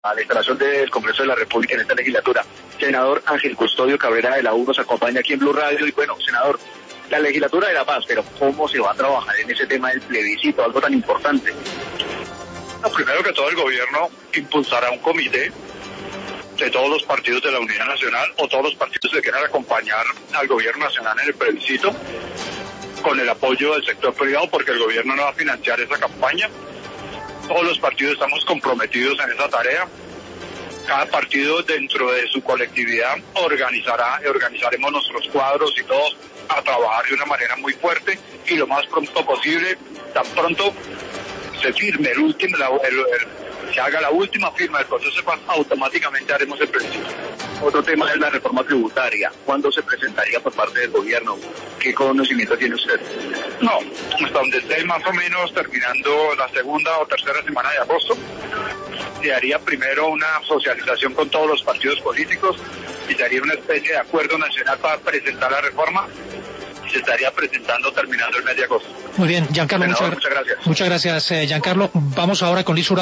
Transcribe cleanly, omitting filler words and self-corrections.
a la instalación del Congreso de la República en esta legislatura. Senador Ángel Custodio Cabrera de la U nos acompaña aquí en Blue Radio. Y bueno, senador, la legislatura de la paz, pero ¿cómo se va a trabajar en ese tema del plebiscito, algo tan importante? Primero que todo, el gobierno impulsará un comité de todos los partidos de la Unidad Nacional o todos los partidos que quieran acompañar al gobierno nacional en el plebiscito, con el apoyo del sector privado, porque el gobierno no va a financiar esa campaña. Todos los partidos estamos comprometidos en esa tarea. Cada partido dentro de su colectividad organizaremos nuestros cuadros y todos a trabajar de una manera muy fuerte y lo más pronto posible, tan pronto se firme se haga la última firma del proceso de paz, automáticamente haremos el plebiscito. Otro tema es la reforma tributaria. ¿Cuándo se presentaría por parte del gobierno? ¿Qué conocimiento tiene usted? No, hasta donde esté más o menos terminando la segunda o tercera semana de agosto, se haría primero una socialización con todos los partidos políticos y se haría una especie de acuerdo nacional para presentar la reforma. Se estaría presentando terminando el mes de agosto. Muy bien, Giancarlo, muchas gracias. Muchas gracias, Giancarlo. Vamos ahora con Liz